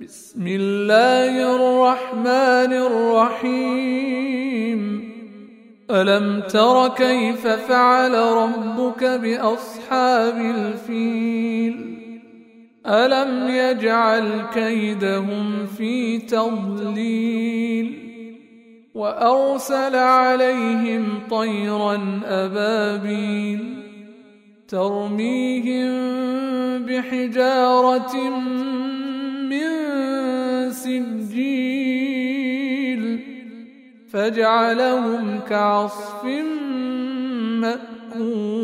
بسم الله الرحمن الرحيم ألم تر كيف فعل ربك بأصحاب الفيل ألم يجعل كيدهم في تضليل وأرسل عليهم طيرا أبابيل ترميهم بحجارة من سجيل فجعلهم كعصف مأكول